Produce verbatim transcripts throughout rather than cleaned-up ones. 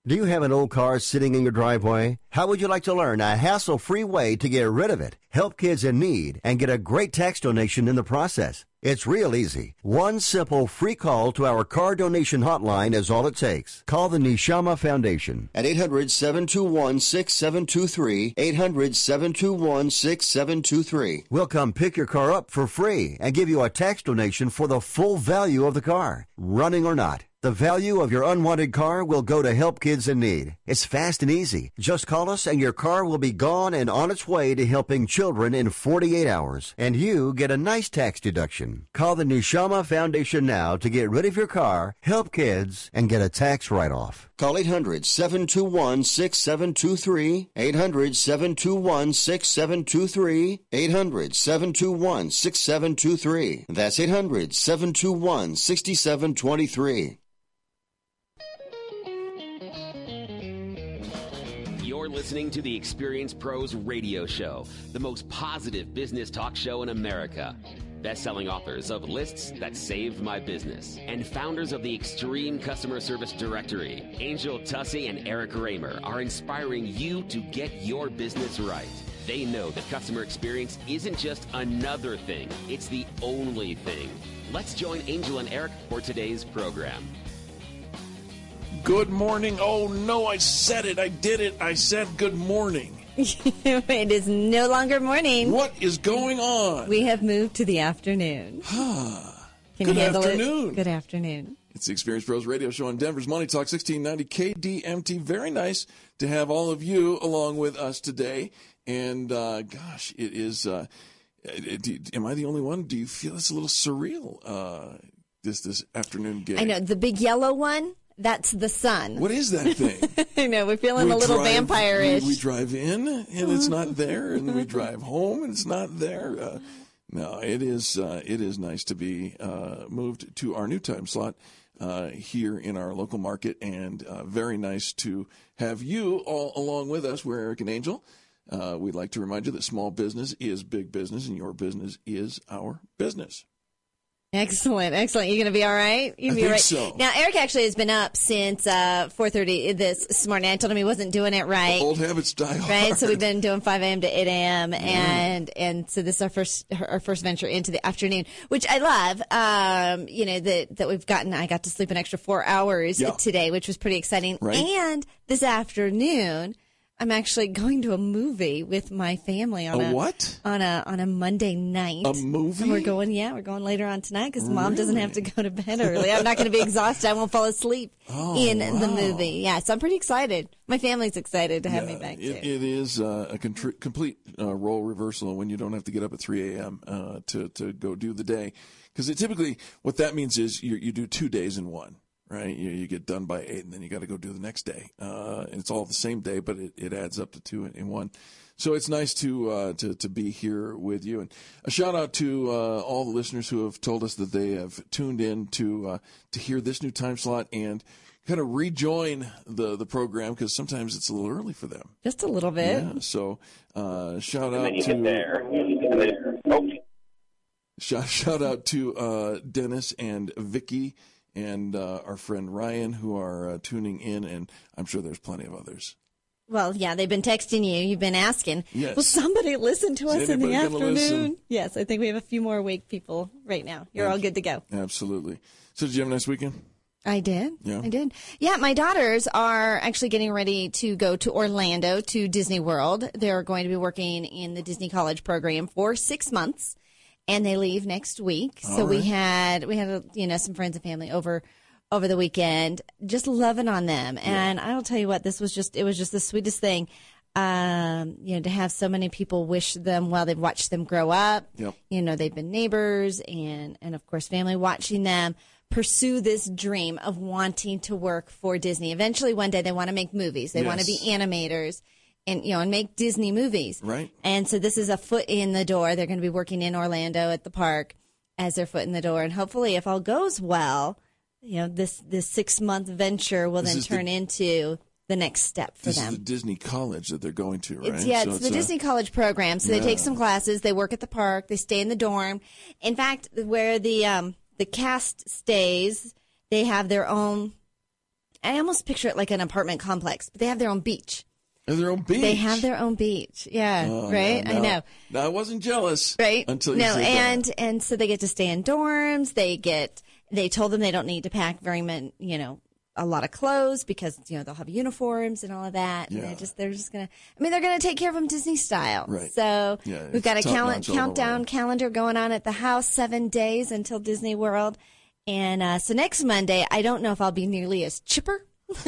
Do you have an old car sitting in your driveway? How would you like to learn a hassle-free way to get rid of it, help kids in need, and get a great tax donation in the process? It's real easy. One simple free call to our car donation hotline is all it takes. Call the Neshama Foundation at eight hundred, seven two one, six seven two three, eight hundred, seven two one, six seven two three. We'll come pick your car up for free and give you a tax donation for the full value of the car, running or not. The value of your unwanted car will go to help kids in need. It's fast and easy. Just call us and your car will be gone and on its way to helping children in forty-eight hours. And you get a nice tax deduction. Call the Neshama Foundation now to get rid of your car, help kids, and get a tax write-off. Call eight hundred, seven two one, six seven two three, eight hundred, seven two one, six seven two three, eight hundred, seven two one, six seven two three. That's eight hundred, seven two one, six seven two three. You're listening to the Experience Pros Radio Show, the most positive business talk show in America. Best-selling authors of Lists That Saved My Business and founders of the Extreme Customer Service Directory, Angel Tussey and Eric Raymer, are inspiring you to get your business right. They know that customer experience isn't just another thing, it's the only thing. Let's join Angel and Eric for today's program. Good morning. Oh, no, I said it. I did it. I said good morning. It is no longer morning. What is going on? We have moved to the afternoon. Can Good you handle afternoon. It? Good afternoon. It's the Experience Pros Radio Show on Denver's Money Talk sixteen ninety K D M T. Very nice to have all of you along with us today. And, uh, gosh, it is, uh, it, am I the only one? Do you feel it's a little surreal, uh, this, this afternoon gig? I know. The big yellow one? That's the sun. What is that thing? I know. We're feeling we a little drive, vampire-ish. We, we drive in, and it's not there, and we drive home, and it's not there. Uh, no, it is uh, it is nice to be uh, moved to our new time slot uh, here in our local market, and uh, very nice to have you all along with us. We're Eric and Angel. Uh, we'd like to remind you that small business is big business, and your business is our business. Excellent, excellent. You going to be all right? You I be think right. so. Now, Eric actually has been up since uh, four thirty this, this morning. I told him he wasn't doing it right. Old habits die hard. Right, so we've been doing five a.m. to eight a.m. Yeah. and and so this is our first our first venture into the afternoon, which I love. Um, you know that that we've gotten. I got to sleep an extra four hours yeah. today, which was pretty exciting. Right. And this afternoon, I'm actually going to a movie with my family on a, a what on a on a Monday night. A movie? And we're going. Yeah, we're going later on tonight because Mom really? doesn't have to go to bed early. I'm not going to be exhausted. I won't fall asleep oh, in wow. the movie. Yeah, so I'm pretty excited. My family's excited to have yeah, me back it, too. It is uh, a contri- complete uh, role reversal when you don't have to get up at three a.m. Uh, to to go do the day, because typically what that means is you you do two days in one. Right, you, you get done by eight, and then you got to go do the next day. Uh, and it's all the same day, but it, it adds up to two in one. So it's nice to uh, to to be here with you. And a shout out to uh, all the listeners who have told us that they have tuned in to uh, to hear this new time slot and kind of rejoin the the program, because sometimes it's a little early for them. Just a little bit. Yeah. So uh, shout and out then you to get there. And then, oh. shout, shout out to uh, Dennis and Vicky. And uh, our friend Ryan, who are uh, tuning in, and I'm sure there's plenty of others. Well, yeah, they've been texting you. You've been asking. Yes. Will somebody listen to us Is in the anybody gonna afternoon? listen? Yes, I think we have a few more awake people right now. You're all good to go. Absolutely. So did you have a nice weekend? I did. Yeah. I did. Yeah, my daughters are actually getting ready to go to Orlando to Disney World. They're going to be working in the Disney College program for six months. And they leave next week. All so right. we had we had you know some friends and family over over the weekend, just loving on them. And yeah. I will tell you what, this was just it was just the sweetest thing. Um, you know, to have so many people wish them well. They've watched them grow up. Yep. You know, they've been neighbors and and of course family, watching them pursue this dream of wanting to work for Disney. Eventually, one day they want to make movies. They yes. want to be animators. And, you know, and make Disney movies. Right. And so this is a foot in the door. They're going to be working in Orlando at the park as their foot in the door. And hopefully, if all goes well, you know, this, this six-month venture will this then turn the, into the next step for this them. This is the Disney College that they're going to, right? It's, yeah, so it's, it's the a, Disney College program. So yeah. they take some classes. They work at the park. They stay in the dorm. In fact, where the um, the cast stays, they have their own I almost picture it like an apartment complex, but they have their own beach. They have their own beach. They have their own beach. Yeah, Oh, right? no, I no. know. No, I wasn't jealous. Right? Until you no, said and that. and so they get to stay in dorms. They get they told them they don't need to pack very many, you know, a lot of clothes because, you know, they'll have uniforms and all of that. And Yeah. they're just they're just gonna I mean they're gonna take care of them Disney style. Right. So Yeah, we've got a it's cal- top-notch all the countdown way. calendar going on at the house, seven days until Disney World. And uh, so next Monday, I don't know if I'll be nearly as chipper.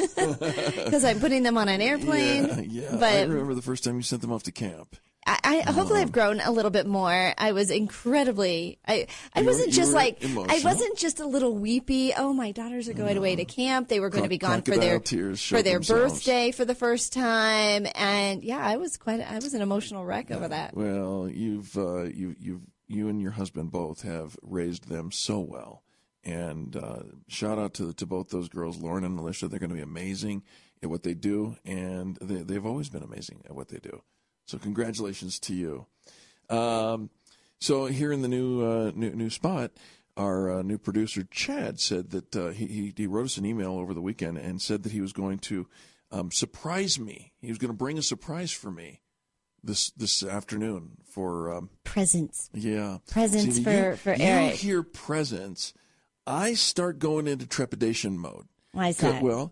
Because I'm putting them on an airplane. Yeah, yeah. But I remember the first time you sent them off to camp. I, I hopefully I've grown a little bit more. I was incredibly. I I You were- wasn't you just were like I emotional. wasn't just a little weepy. Oh, my daughters are going away to camp. They were going to be gone for Crocodile their tears for showed their themselves. birthday for the first time, and yeah, I was quite. I was an emotional wreck over that. Well, you've uh, you you you and your husband both have raised them so well, and uh, shout out to to both those girls, Lauren and Alicia. They're going to be amazing at what they do, and they, they've always been amazing at what they do. So congratulations to you. Um, so here in the new uh, new, new spot, our uh, new producer Chad said that uh, he, he he wrote us an email over the weekend and said that he was going to um, surprise me. He was going to bring a surprise for me this this afternoon for um, Presents, yeah presents See, for you, for you Eric. hear presents, I start going into trepidation mode. Why is 'Cause- that? Well,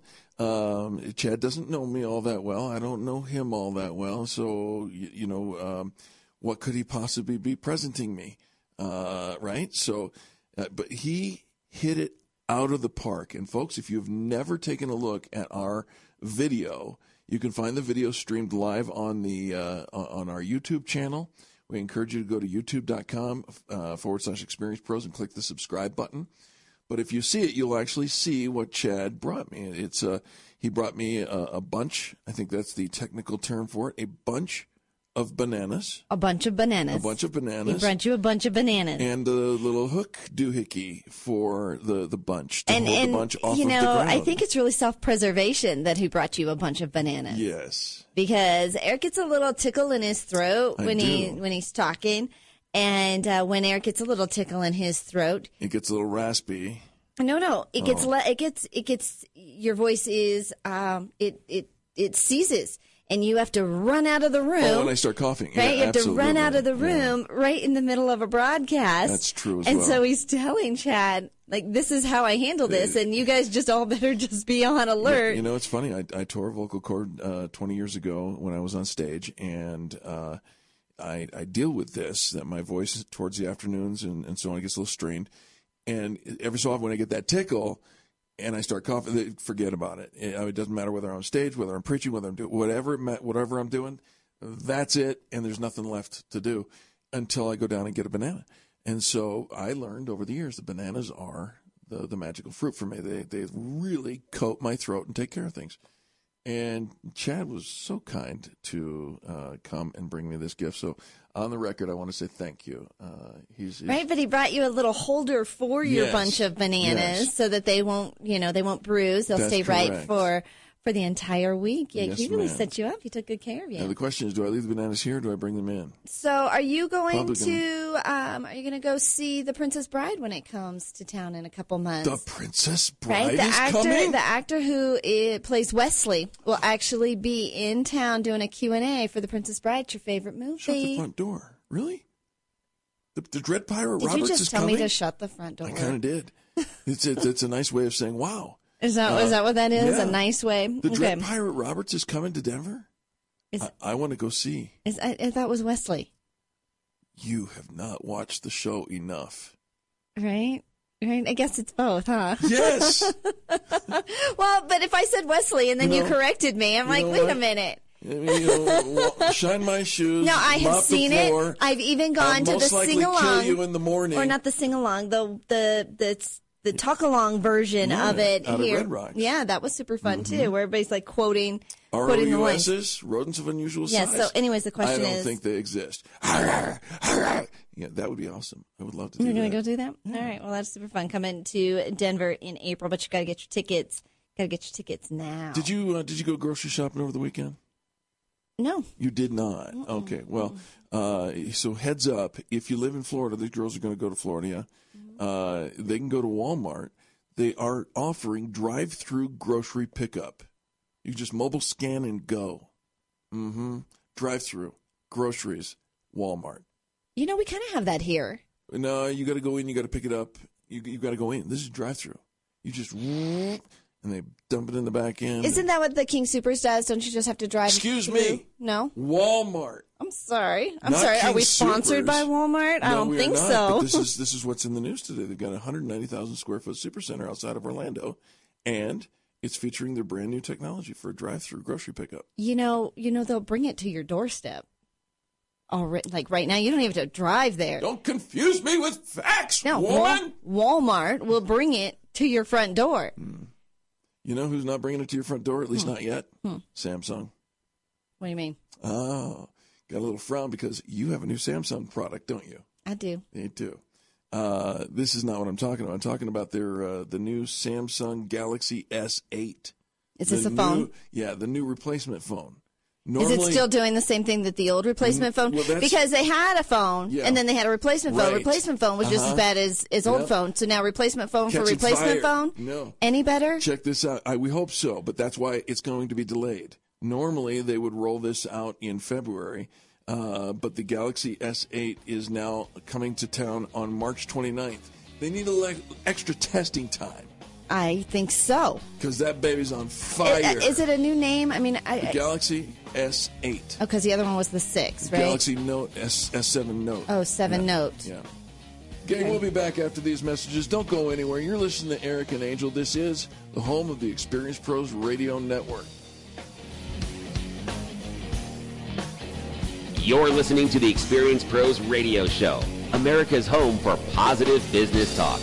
um, Chad doesn't know me all that well. I don't know him all that well. So, you, you know, um, what could he possibly be presenting me? Uh, right? So, uh, but he hit it out of the park. And folks, if you've never taken a look at our video, you can find the video streamed live on the uh, on our YouTube channel. We encourage you to go to youtube.com uh, forward slash experience pros and click the subscribe button. But if you see it, you'll actually see what Chad brought me. It's a, he brought me a, a bunch, I think that's the technical term for it, a bunch of bananas. A bunch of bananas. A bunch of He bananas. brought you a bunch of bananas. And a little hook doohickey for the, the bunch, to and, hold and the bunch off you of the know, ground. I think it's really self-preservation that he brought you a bunch of bananas. Yes. Because Eric gets a little tickle in his throat I when he do. when he's talking, and uh, when Eric gets a little tickle in his throat, It gets a little raspy. no, no, it gets Oh. le- it gets it gets your voice is um it it it seizes, and you have to run out of the room. Oh, and I start coughing. Right, Yeah, you have to run absolutely. out of the Yeah. room right in the middle of a broadcast. That's true as and well. so he's telling Chad, like, this is how I handle this, and you guys just all better just be on alert. You know, it's funny. I, I tore a vocal cord uh, twenty years ago when I was on stage, and uh, I, I deal with this, that my voice towards the afternoons and, and so on gets a little strained. And every so often when I get that tickle and I start coughing, they- forget about it. It, it doesn't matter whether I'm on stage, whether I'm preaching, whether I'm doing whatever, it ma- whatever I'm doing, that's it, and there's nothing left to do until I go down and get a banana. And so I learned over the years that bananas are the, the magical fruit for me. They they really coat my throat and take care of things. And Chad was so kind to uh, come and bring me this gift. So on the record, I want to say thank you. Uh, he's, he's Right, but he brought you a little holder for your Yes. bunch of bananas Yes. so that they won't, you know, they won't bruise. They'll That's stay right correct. for for the entire week. Yeah, Yes, he really ma'am. set you up. He took good care of you. Now the question is, do I leave the bananas here or do I bring them in? So, are you going Probably to? Um, are you going to go see The Princess Bride when it comes to town in a couple months? The Princess Bride Right, the is actor, coming? the actor who uh, plays Wesley will actually be in town doing a Q and A for The Princess Bride. It's your favorite movie. Shut the front door. Really? The, the Dread Pirate Did Roberts you just is tell coming? me to shut the front door? I kind of did. It's, it's it's a nice way of saying, wow. Is that Uh, is that what that is? yeah. A nice way. The okay. Dread Pirate Roberts is coming to Denver? Is- I, I want to go see. Is, I, I thought it was Wesley. You have not watched the show enough. Right? Right? I guess it's both, huh? Yes. Well, but if I said Wesley and then You you, know- corrected me, I'm you like, know wait a what? minute. I mean, you know, wa- shine my shoes. No, I have mop the seen floor. it. I've even gone I'll to the most likely sing kill along, you in the morning. or not the sing along, the the the the talk along version Yeah, of it out of here. Red Rocks. Yeah, that was super fun too, where everybody's like quoting R O quoting the U lines. S's, rodents of unusual Yeah. size. So, anyways, the question I don't is, think they exist. Yeah, that would be awesome. I would love to do you're that. gonna go do that? All right. Well, that's super fun. Coming to Denver in April, but you got to get your tickets. Got to get your tickets now. Did you uh, did you go grocery shopping over the weekend? No. You did not. Okay. Well, uh, so heads up. If you live in Florida, these girls are going to go to Florida. Uh, they can go to Walmart. they are offering drive-through grocery pickup. You just mobile scan and go. Mm-hmm. Drive-through, groceries, Walmart. You know, we kind of have that here. No, you got to go in, you got to pick it up. You you got to go in. This is drive-through. You just, and they dump it in the back end. Isn't that what the King Soopers does? Don't you just have to drive Excuse through? me. No? Walmart. I'm sorry. I'm Not sorry. King Are we sponsored Soopers. by Walmart? I No, don't we are think not, so. But this is this is what's in the news today. They've got a one hundred ninety thousand square foot supercenter outside of Orlando, and it's featuring their brand new technology for a drive-through grocery pickup. You know, you know they'll bring it to your doorstep. Already, like right now, you don't even have to drive there. Don't confuse me with facts, no, woman. Wal- Walmart will bring it to your front door. Hmm. You know who's not bringing it to your front door? At least hmm. not yet. Hmm. Samsung. What do you mean? Oh, got a little frown because you have a new Samsung product, don't you? I do. You do. Uh, this is not what I'm talking about. I'm talking about their uh, the new Samsung Galaxy S eight. Is this the a phone? New, yeah, the new replacement phone. Normally, Is it still doing the same thing that the old replacement phone? Well, because they had a phone, Yeah. and then they had a replacement phone. Right. Replacement phone was just Uh-huh. as bad as, as old Yep. phone. So now replacement phone for Catching replacement fire. phone? No. Any better? Check this out. I, we hope so, but that's why it's going to be delayed. Normally, they would roll this out in February, uh, but the Galaxy S eight is now coming to town on March twenty-ninth. They need a le- extra testing time I think so. because that baby's on fire. I- Is it a new name? I mean, I, the Galaxy S eight? oh, because the other one was the six, right? Galaxy Note S S7 Note. Oh, seven yeah. Note. Yeah. Gang, we'll be back after these messages. Don't go anywhere. You're listening to Eric and Angel. This is the home of the Experience Pros Radio Network. You're listening to the Experience Pros Radio Show, America's home for positive business talk.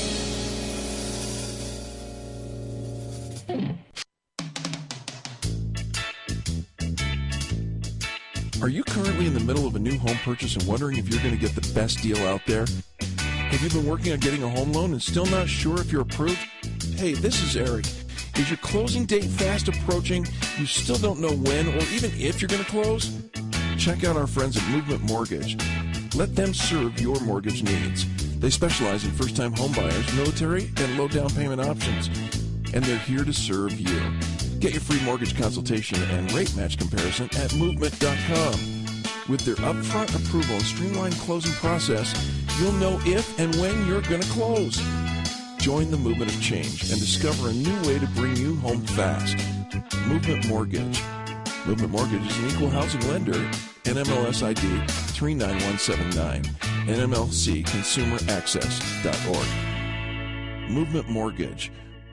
Are you currently in the middle of a new home purchase and wondering if you're going to get the best deal out there? Have you been working on getting a home loan and still not sure if you're approved? Hey, this is Eric. Is your closing date fast approaching? You still don't know when or even if you're going to close? Check out our friends at Movement Mortgage. Let them serve your mortgage needs. They specialize in first-time home buyers, military, and low down payment options. And they're here to serve you. Get your free mortgage consultation and rate match comparison at movement dot com. With their upfront approval and streamlined closing process, you'll know if and when you're going to close. Join the movement of change and discover a new way to bring you home fast. Movement Mortgage. Movement Mortgage is an equal housing lender, N M L S I D three nine one seven nine, N M L C consumer access dot org. Movement Mortgage.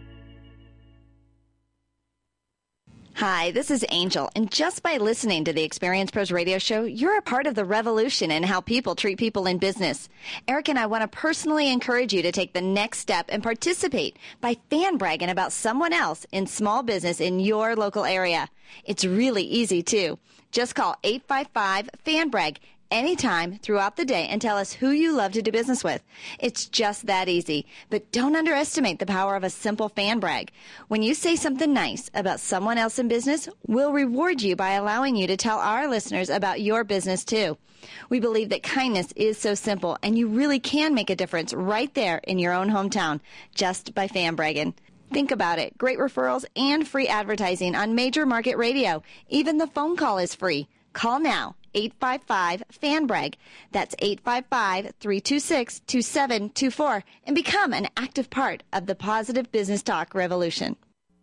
Hi, this is Angel, and just by listening to the Experience Pros Radio Show, you're a part of the revolution in how people treat people in business. Eric and I want to personally encourage you to take the next step and participate by fan bragging about someone else in small business in your local area. It's really easy, too. Just call eight five five, fan brag anytime throughout the day and tell us who you love to do business with. It's just that easy. But don't underestimate the power of a simple fan brag. When you say something nice about someone else in business, we'll reward you by allowing you to tell our listeners about your business too. We believe that kindness is so simple and you really can make a difference right there in your own hometown just by fan bragging. Think about it. Great referrals and free advertising on major market radio. Even the phone call is free. Call now. eight five five, fan brag. That's eight five five, three two six, two seven two four and become an active part of the positive business talk revolution.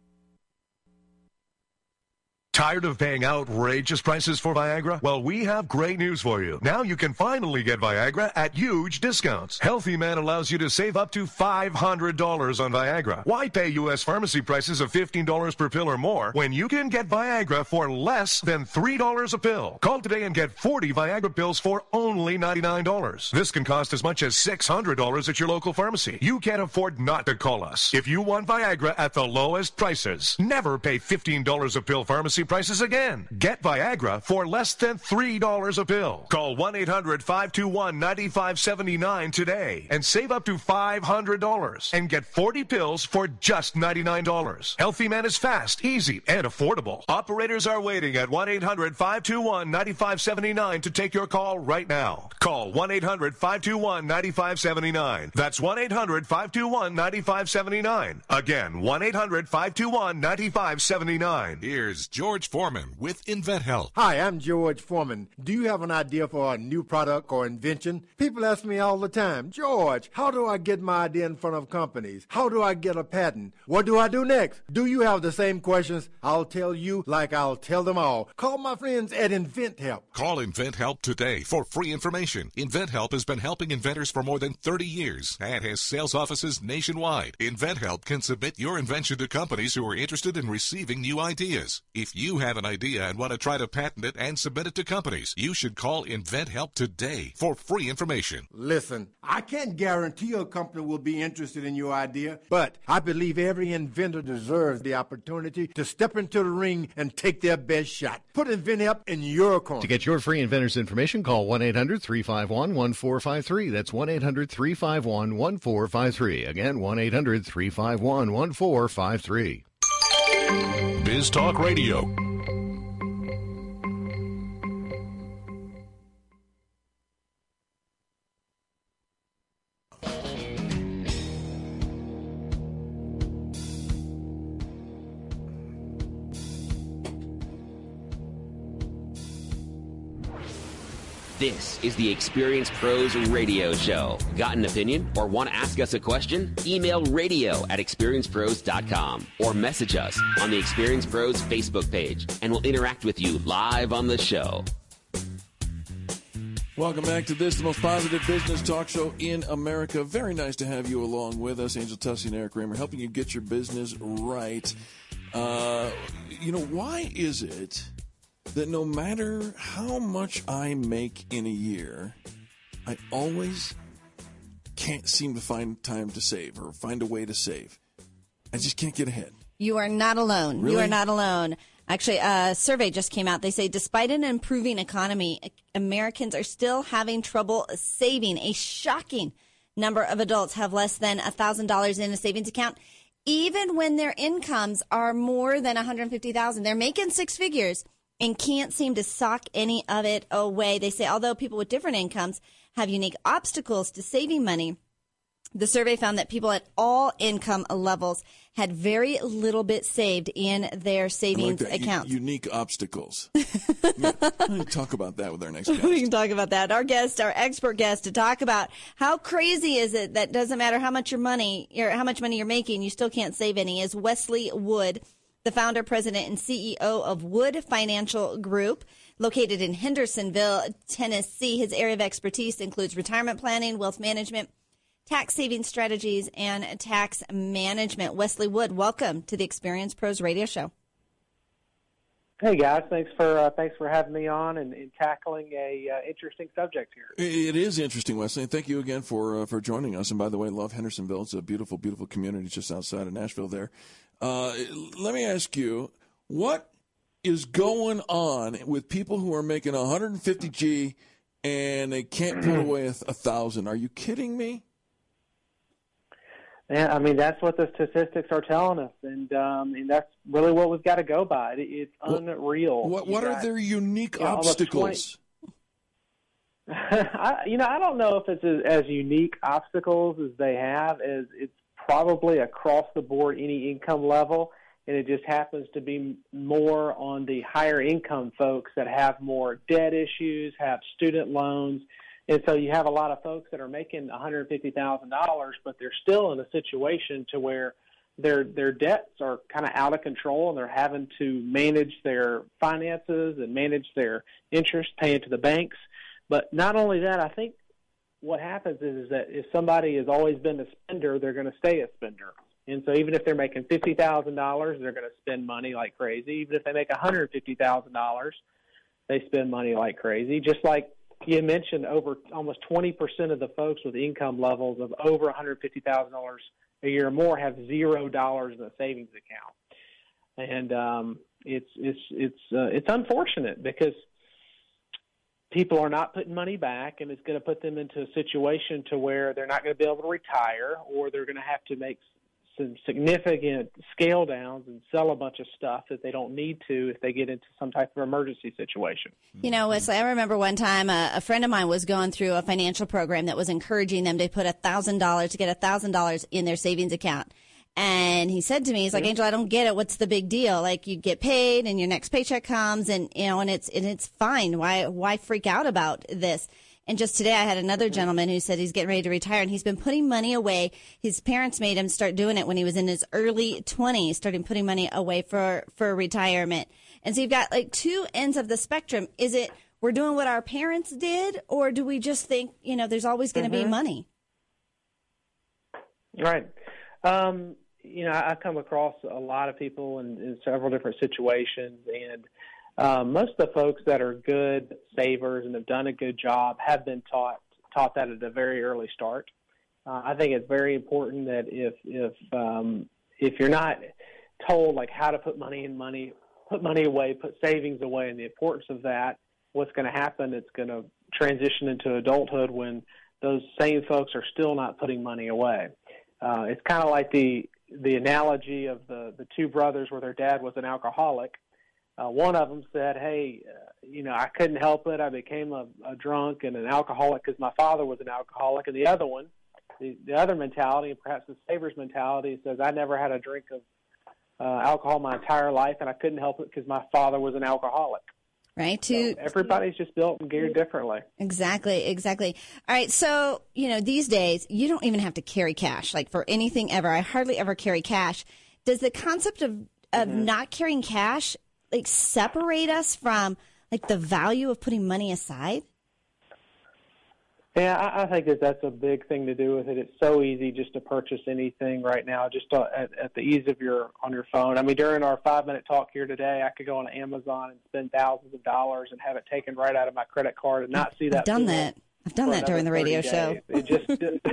Tired of paying outrageous prices for Viagra? Well, we have great news for you. Now you can finally get Viagra at huge discounts. Healthy Man allows you to save up to five hundred dollars on Viagra. Why pay U S pharmacy prices of fifteen dollars per pill or more when you can get Viagra for less than three dollars a pill? Call today and get forty Viagra pills for only ninety-nine dollars. This can cost as much as six hundred dollars at your local pharmacy. You can't afford not to call us. If you want Viagra at the lowest prices, never pay fifteen dollars a pill pharmacy prices again. Get Viagra for less than three dollars a pill. Call one eight hundred five two one nine five seven nine today and save up to five hundred dollars and get forty pills for just ninety-nine dollars. Healthy Man is fast, easy, and affordable. Operators are waiting at one eight hundred five two one nine five seven nine to take your call right now. Call one eight hundred five two one nine five seven nine. That's one eight hundred five two one nine five seven nine. Again, one eight hundred five two one nine five seven nine. Here's George Foreman with InventHelp. Hi, I'm George Foreman. Do you have an idea for a new product or invention? People ask me all the time, George, how do I get my idea in front of companies? How do I get a patent? What do I do next? Do you have the same questions? I'll tell you like I'll tell them all. Call my friends at InventHelp. Call InventHelp today for free information. InventHelp has been helping inventors for more than thirty years and has sales offices nationwide. InventHelp can submit your invention to companies who are interested in receiving new ideas. If you have an idea and want to try to patent it and submit it to companies, you should call InventHelp today for free information. Listen, I can't guarantee a company will be interested in your idea, but I believe every inventor deserves the opportunity to step into the ring and take their best shot. Put InventHelp in your corner. To get your free inventor's information, call one eight hundred three five one one four five three. That's one eight hundred three five one one four five three. Again, one eight hundred three five one one four five three. Biz Talk Radio. This is the Experience Pros Radio Show. Got an opinion or want to ask us a question? Email radio at experience pros dot com or message us on the Experience Pros Facebook page, and we'll interact with you live on the show. Welcome back to this, the most positive business talk show in America. Very nice to have you along with us, Angel Tussey and Eric Raymer, helping you get your business right. Uh, you know, why is it that no matter how much I make in a year, I always can't seem to find time to save or find a way to save? I just can't get ahead. You are not alone. Really? You are not alone. Actually, a survey just came out. They say despite an improving economy, Americans are still having trouble saving. A shocking number of adults have less than one thousand dollars in a savings account, even when their incomes are more than one hundred fifty thousand dollars. They're making six figures and can't seem to sock any of it away. They say although people with different incomes have unique obstacles to saving money, the survey found that people at all income levels had very little bit saved in their savings I like that. accounts. U- unique obstacles. Yeah, we'll talk about that with our next guest. We can talk about that. Our guest, our expert guest, to talk about how crazy is it that doesn't matter how much your money, or how much money you're making, you still can't save any, is Wesley Wood, the founder, president, and C E O of Wood Financial Group, located in Hendersonville, Tennessee. His area of expertise includes retirement planning, wealth management, tax saving strategies, and tax management. Wesley Wood, welcome to the Experience Pros Radio Show. Hey guys, thanks for uh, thanks for having me on and, and tackling a uh, interesting subject here. It is interesting, Wesley. Thank you again for uh, for joining us. And by the way, love Hendersonville. It's a beautiful, beautiful community just outside of Nashville. There. Uh, let me ask you, what is going on with people who are making one hundred fifty G and they can't put away a thousand? Are you kidding me? Yeah, I mean, that's what the statistics are telling us, and um, and that's really what we've got to go by. It, it's unreal. What what got, are their unique you know, obstacles? I, you know, I don't know if it's as, as unique obstacles as they have, as it's probably across the board, any income level, and it just happens to be more on the higher income folks that have more debt issues, have student loans. And so you have a lot of folks that are making one hundred fifty thousand dollars, but they're still in a situation to where their their debts are kind of out of control, and they're having to manage their finances and manage their interest, paying to the banks. But not only that, I think what happens is, is that if somebody has always been a spender, they're going to stay a spender. And so even if they're making fifty thousand dollars, they're going to spend money like crazy. Even if they make one hundred fifty thousand dollars, they spend money like crazy, just like you mentioned, over almost twenty percent of the folks with income levels of over one hundred fifty thousand dollars a year or more have zero dollars in a savings account. And um, it's it's it's uh, it's unfortunate because people are not putting money back, and it's going to put them into a situation to where they're not going to be able to retire, or they're going to have to make some significant scale downs and sell a bunch of stuff that they don't need to if they get into some type of emergency situation. You know, Wesley, I remember one time a, a friend of mine was going through a financial program that was encouraging them to put one thousand dollars to get one thousand dollars in their savings account. And he said to me, he's like, Angel, I don't get it. What's the big deal? Like, you get paid and your next paycheck comes and, you know, and it's, and it's fine. Why, why freak out about this? And just today I had another gentleman who said he's getting ready to retire, and he's been putting money away. His parents made him start doing it when he was in his early twenties, starting putting money away for, for retirement. And so you've got like two ends of the spectrum. Is it we're doing what our parents did, or do we just think, you know, there's always going to mm-hmm. be money? Right. Um, you know, I come across a lot of people in, in several different situations, and Um, most of the folks that are good savers and have done a good job have been taught taught that at a very early start. Uh, I think it's very important that if if um, if you're not told like how to put money in money, put money away, put savings away, and the importance of that, what's going to happen? It's going to transition into adulthood when those same folks are still not putting money away. Uh, it's kind of like the the analogy of the the two brothers where their dad was an alcoholic. Uh, one of them said, hey, uh, you know, I couldn't help it. I became a, a drunk and an alcoholic because my father was an alcoholic. And the other one, the, the other mentality, and perhaps the saver's mentality, says, I never had a drink of uh, alcohol my entire life, and I couldn't help it because my father was an alcoholic. Right. To, so everybody's just built and geared differently. Exactly. Exactly. All right. So, you know, these days, you don't even have to carry cash, like for anything ever. I hardly ever carry cash. Does the concept of, of mm-hmm. not carrying cash like separate us from like the value of putting money aside? Yeah, I, I think that that's a big thing to do with it. It's so easy just to purchase anything right now, just to, at, at the ease of your on your phone. I mean, during our five minute talk here today, I could go on Amazon and spend thousands of dollars and have it taken right out of my credit card and not see that. I've done that. I've done that during the radio days. show. It just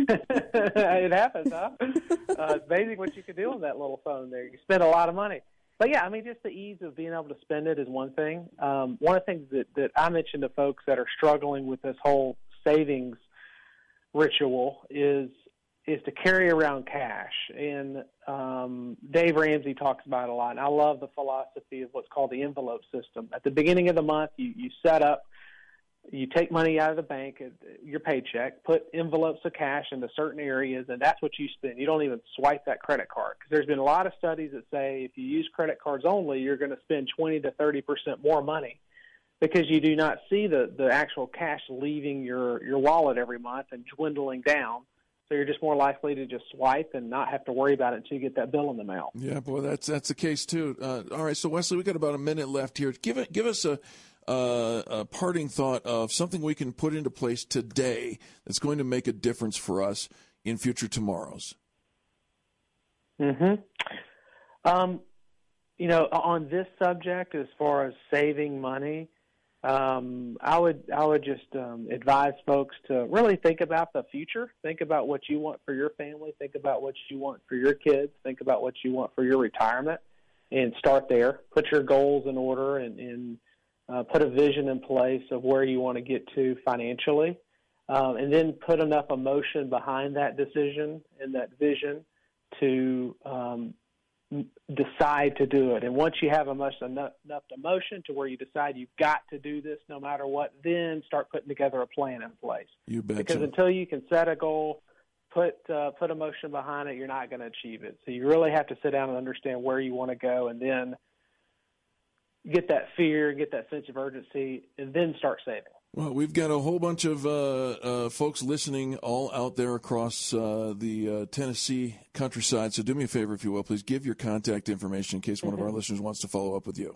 it happens, huh? Uh, it's amazing what you can do on that little phone there. You spend a lot of money. But, yeah, I mean, just the ease of being able to spend it is one thing. Um, one of the things that, that I mentioned to folks that are struggling with this whole savings ritual is is to carry around cash. And um, Dave Ramsey talks about it a lot, and I love the philosophy of what's called the envelope system. At the beginning of the month, you, you set up, you take money out of the bank, your paycheck, put envelopes of cash into certain areas, and that's what you spend. You don't even swipe that credit card, because there's been a lot of studies that say if you use credit cards only, you're going to spend twenty to thirty percent more money because you do not see the, the actual cash leaving your, your wallet every month and dwindling down. So you're just more likely to just swipe and not have to worry about it until you get that bill in the mail. Yeah, boy, that's that's the case too. Uh, all right, so Wesley, we got about a minute left here. Give it, give us a. Uh, a parting thought of something we can put into place today that's going to make a difference for us in future tomorrows. Mm-hmm. Um, you know, on this subject, as far as saving money, um, I would I would just um, advise folks to really think about the future. Think about what you want for your family. Think about what you want for your kids. Think about what you want for your retirement, and start there. Put your goals in order and, and Uh, put a vision in place of where you want to get to financially, um, and then put enough emotion behind that decision and that vision to um, decide to do it. And once you have enough, enough emotion to where you decide you've got to do this no matter what, then start putting together a plan in place. You betcha. Because until you can set a goal, put uh, put emotion behind it, you're not going to achieve it. So you really have to sit down and understand where you want to go, and then get that fear, get that sense of urgency, and then start saving. Well, we've got a whole bunch of uh, uh, folks listening all out there across uh, the uh, Tennessee countryside. So do me a favor, if you will, please give your contact information in case one mm-hmm. of our listeners wants to follow up with you.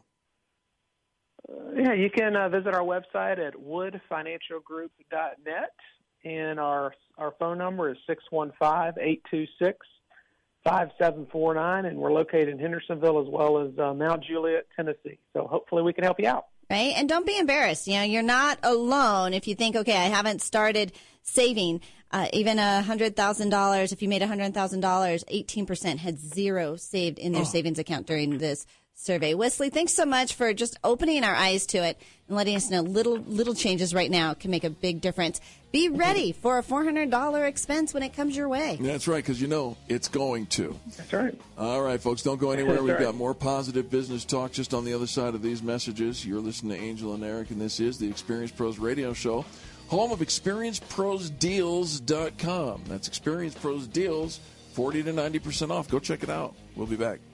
Uh, yeah, you can uh, visit our website at wood financial group dot net, and our our phone number is six one five, eight two six, five seven four nine, and we're located in Hendersonville as well as uh, Mount Juliet, Tennessee. So hopefully we can help you out. Right? And don't be embarrassed. You know, you're not alone if you think, okay, I haven't started saving. Uh, even one hundred thousand dollars, if you made one hundred thousand dollars, eighteen percent had zero saved in their oh. savings account during this survey. Wesley, thanks so much for just opening our eyes to it and letting us know little little changes right now can make a big difference. Be ready for a four hundred dollars expense when it comes your way. That's right, because you know it's going to. That's right. All right, folks, don't go anywhere. That's We've right. got more positive business talk just on the other side of these messages. You're listening to Angel and Eric, and this is the Experience Pros Radio Show, home of Experience Pros Deals dot com. That's Experience Pros Deals, forty to ninety percent off. Go check it out. We'll be back.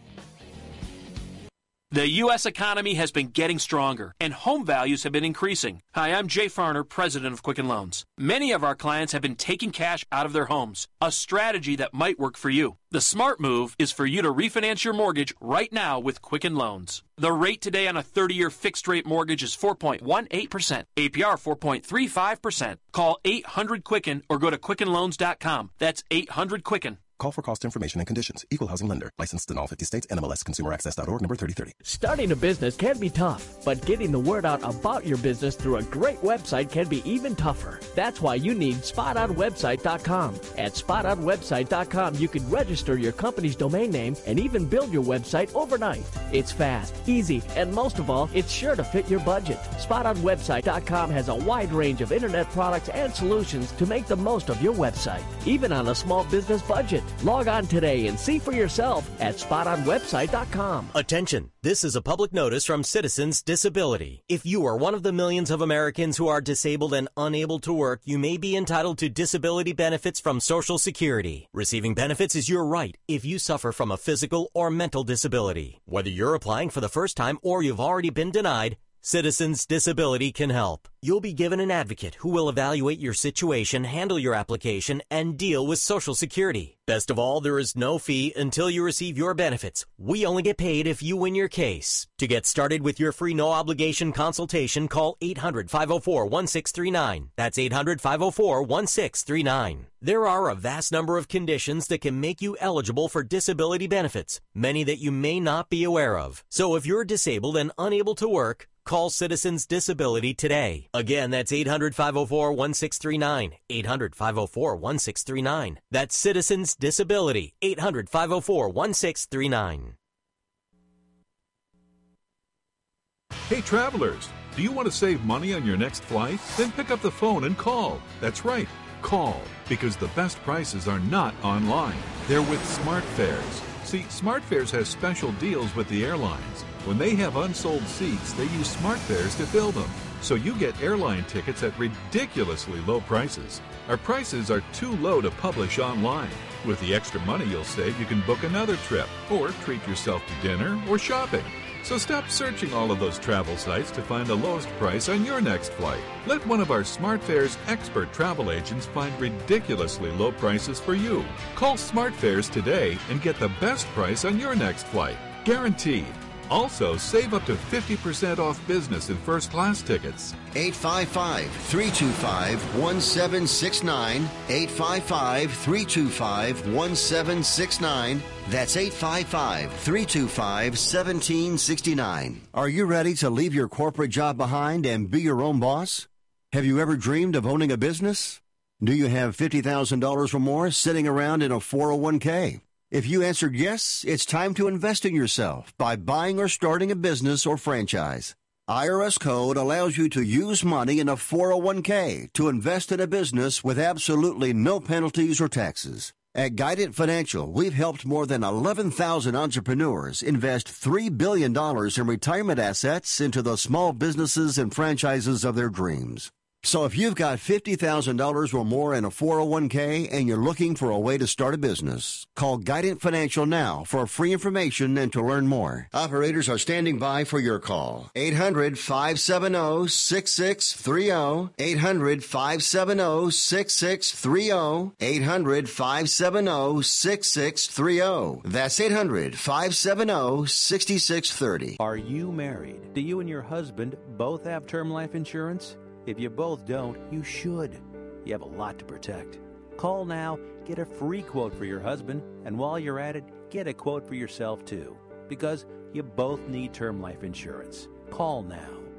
The U S economy has been getting stronger, and home values have been increasing. Hi, I'm Jay Farner, president of Quicken Loans. Many of our clients have been taking cash out of their homes, a strategy that might work for you. The smart move is for you to refinance your mortgage right now with Quicken Loans. The rate today on a thirty-year fixed-rate mortgage is four point one eight percent, A P R four point three five percent. Call eight hundred Quicken or go to Quicken Loans dot com. That's eight hundred Quicken. Call for cost information and conditions. Equal housing lender. Licensed in all fifty states. N M L S Consumer Access dot org. Number thirty thirty. Starting a business can be tough, but getting the word out about your business through a great website can be even tougher. That's why you need spot on website dot com. At spot on website dot com, you can register your company's domain name and even build your website overnight. It's fast, easy, and most of all, it's sure to fit your budget. spot on website dot com has a wide range of internet products and solutions to make the most of your website, even on a small business budget. Log on today and see for yourself at spot on website dot com. Attention! This is a public notice from Citizens Disability. If you are one of the millions of Americans who are disabled and unable to work, you may be entitled to disability benefits from Social Security. Receiving benefits is your right if you suffer from a physical or mental disability. Whether you're applying for the first time or you've already been denied, Citizens Disability can help. You'll be given an advocate who will evaluate your situation, handle your application, and deal with Social Security. Best of all, there is no fee until you receive your benefits. We only get paid if you win your case. To get started with your free no-obligation consultation, call eight hundred, five oh four, one six three nine. That's eight hundred, five oh four, one six three nine. There are a vast number of conditions that can make you eligible for disability benefits, many that you may not be aware of. So if you're disabled and unable to work, call Citizens Disability today. Again, that's eight hundred, five oh four, one six three nine. eight hundred, five oh four, one six three nine. That's Citizens Disability. eight hundred, five oh four, one six three nine. Hey travelers, do you want to save money on your next flight? Then pick up the phone and call. That's right, call, because the best prices are not online. They're with SmartFares. See, SmartFares has special deals with the airlines. When they have unsold seats, they use SmartFares to fill them. So you get airline tickets at ridiculously low prices. Our prices are too low to publish online. With the extra money you'll save, you can book another trip, or treat yourself to dinner or shopping. So stop searching all of those travel sites to find the lowest price on your next flight. Let one of our SmartFares expert travel agents find ridiculously low prices for you. Call SmartFares today and get the best price on your next flight. Guaranteed. Also, save up to fifty percent off business and first class tickets. eight five five, three two five, one seven six nine. eight five five, three two five, one seven six nine. That's eight five five, three two five, one seven six nine. Are you ready to leave your corporate job behind and be your own boss? Have you ever dreamed of owning a business? Do you have fifty thousand dollars or more sitting around in a four oh one k? If you answered yes, it's time to invest in yourself by buying or starting a business or franchise. I R S Code allows you to use money in a four oh one k to invest in a business with absolutely no penalties or taxes. At Guidant Financial, we've helped more than eleven thousand entrepreneurs invest three billion dollars in retirement assets into the small businesses and franchises of their dreams. So if you've got fifty thousand dollars or more in a four oh one k and you're looking for a way to start a business, call Guidant Financial now for free information and to learn more. Operators are standing by for your call. eight hundred, five seven zero, six six three zero. eight hundred, five seven zero, six six three zero. eight hundred, five seven zero, six six three zero. That's eight hundred, five seven zero, six six three zero. Are you married? Do you and your husband both have term life insurance? If you both don't, you should. You have a lot to protect. Call now, get a free quote for your husband, and while you're at it, get a quote for yourself too. Because you both need term life insurance. Call now.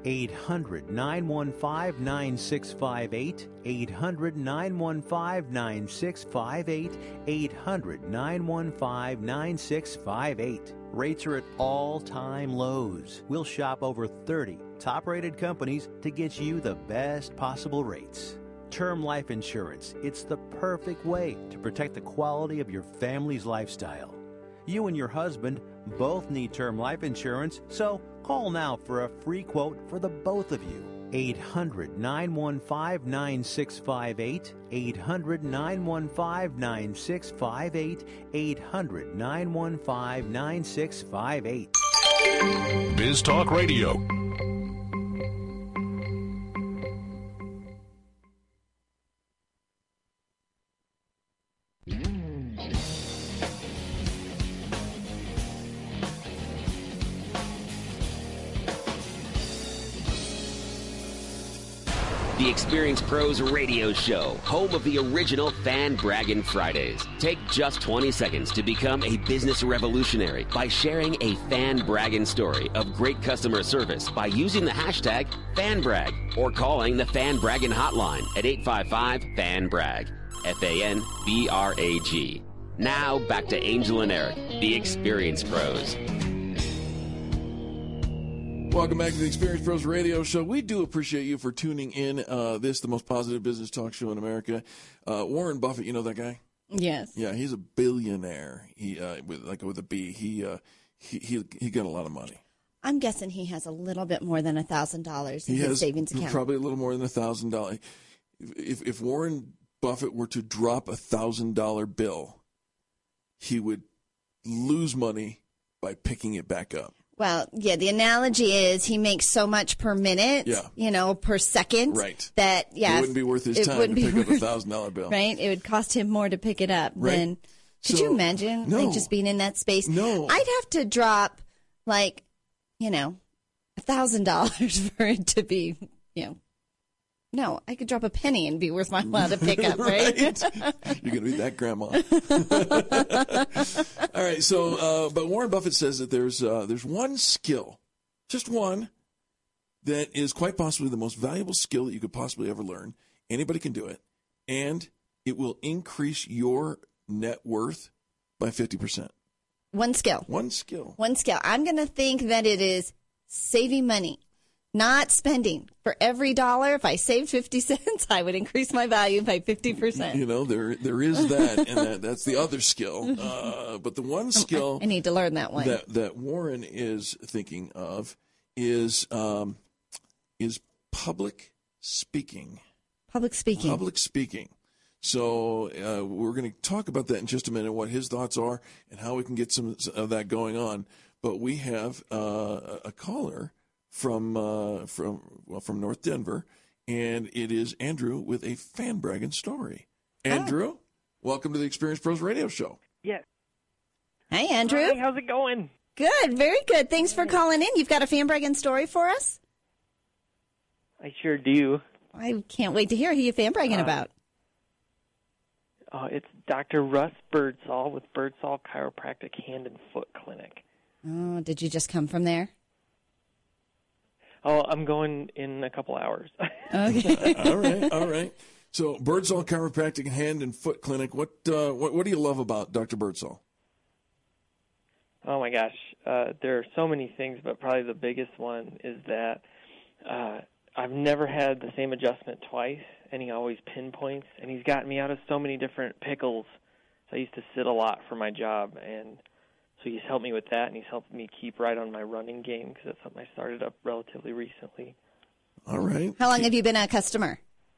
eight hundred, nine one five, nine six five eight, eight hundred, nine one five, nine six five eight, eight hundred, nine one five, nine six five eight. Rates are at all-time lows. We'll shop over thirty top-rated companies to get you the best possible rates. Term life insurance, it's the perfect way to protect the quality of your family's lifestyle. You and your husband both need term life insurance, so call now for a free quote for the both of you. eight hundred, nine one five, nine six five eight, eight hundred, nine one five, nine six five eight, eight hundred, nine one five, nine six five eight. Biz Talk Radio. The Experience Pros Radio Show, home of the original Fan Braggin' Fridays. Take just twenty seconds to become a business revolutionary by sharing a fan braggin' story of great customer service by using the hashtag FanBrag or calling the Fan Braggin' hotline at eight five five, FAN BRAG, F A N B R A G. Now back to Angel and Eric, the Experience Pros. Welcome back to the Experience Pros Radio Show. We do appreciate you for tuning in. Uh, this, the most positive business talk show in America. Uh, Warren Buffett, you know that guy? Yes. Yeah, he's a billionaire. He uh, with like with a B. He uh, he he he got a lot of money. I'm guessing he has a little bit more than a thousand dollars in He his has savings account. probably a little more than a thousand dollars. If if Warren Buffett were to drop a thousand dollar bill, he would lose money by picking it back up. Well, yeah, the analogy is he makes so much per minute, Yeah. you know, per second. Right. That, yeah. It wouldn't be worth his it time to wouldn't be pick up a worth- thousand dollar bill. Right? It would cost him more to pick it up Right. than. Could So- you imagine? No. Like just being in that space? No. I'd have to drop, like, you know, a thousand dollars for it to be, you know. No, I could drop a penny and be worth my while to pick up, right? You're going to be that grandma. All right. So, uh, but Warren Buffett says that there's uh, there's one skill, just one, that is quite possibly the most valuable skill that you could possibly ever learn. Anybody can do it, and it will increase your net worth by fifty percent. One skill. One skill. One skill. I'm going to think that it is saving money, not spending. For every dollar, if I saved fifty cents, I would increase my value by fifty percent. You know, there there is that, and that, that's the other skill. Uh, but the one skill I need to learn that one. that that Warren is thinking of is um, is public speaking. Public speaking. Public speaking. So uh, we're going to talk about that in just a minute, what his thoughts are and how we can get some of that going on. But we have uh, a caller from uh, from well from North Denver, and it is Andrew with a fan bragging story. Andrew, welcome to the Experience Pros Radio Show. Yes. Hi, Andrew. Hi, how's it going? Good, very good. Thanks for calling in. You've got a fan bragging story for us? I sure do. I can't wait to hear who you fan bragging Uh, about. Uh, it's Doctor Russ Birdsall with Birdsall Chiropractic Hand and Foot Clinic. Oh, did you just come from there? Oh, I'm going in a couple hours. Okay. all right, all right. So Birdsall Chiropractic Hand and Foot Clinic. What uh, what what do you love about Doctor Birdsall? Oh my gosh, uh, there are so many things, but probably the biggest one is that uh, I've never had the same adjustment twice, and he always pinpoints, and he's gotten me out of so many different pickles. So I used to sit a lot for my job, and so he's helped me with that, and he's helped me keep right on my running game because that's something I started up relatively recently. All right. How long have you been a customer?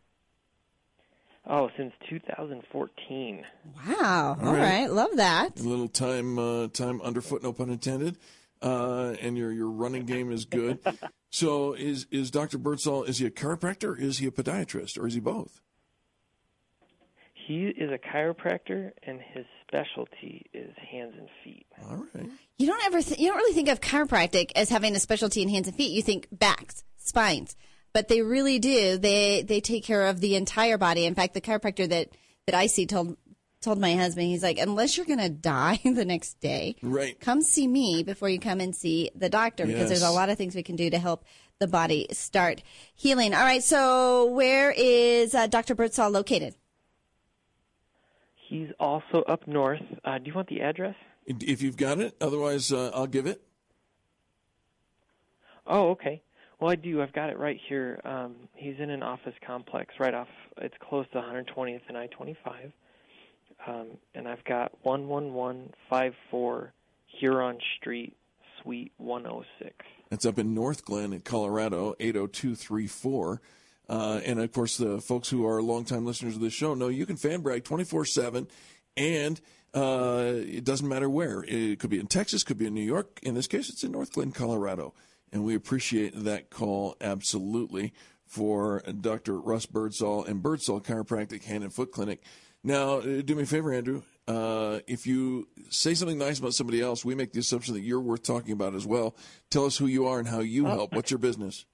Oh, since two thousand fourteen. Wow. All All right. right. Love that. A little time uh, time underfoot, no pun intended. Uh, and your your running game is good. So is is Doctor Birdsall, is he a chiropractor, or is he a podiatrist, or is he both? He is a chiropractor, and his specialty is hands and feet. All right. You don't ever th- you don't really think of chiropractic as having a specialty in hands and feet. You think backs, spines, but they really do. They they take care of the entire body. In fact, the chiropractor that, that I see told told my husband, he's like, unless you're going to die the next day, right. come see me before you come and see the doctor, because Yes. there's a lot of things we can do to help the body start healing. All right, so where is uh, Doctor Birdsall located? He's also up north. Uh, do you want the address? If you've got it, otherwise uh, I'll give it. Oh, okay. Well, I do. I've got it right here. Um, he's in an office complex right off. It's close to one hundred twentieth and I twenty-five. Um, and I've got one one one five four Huron Street, Suite one oh six. That's up in North Glen in Colorado, eight oh two three four. Uh, and, of course, the folks who are longtime listeners of this show know you can fan brag twenty-four seven, and uh, it doesn't matter where. It could be in Texas, could be in New York. In this case, it's in North Glen, Colorado. And we appreciate that call absolutely for Doctor Russ Birdsall and Birdsall Chiropractic Hand and Foot Clinic. Now, do me a favor, Andrew. Uh, if you say something nice about somebody else, we make the assumption that you're worth talking about as well. Tell us who you are and how you Oh. help. What's your business?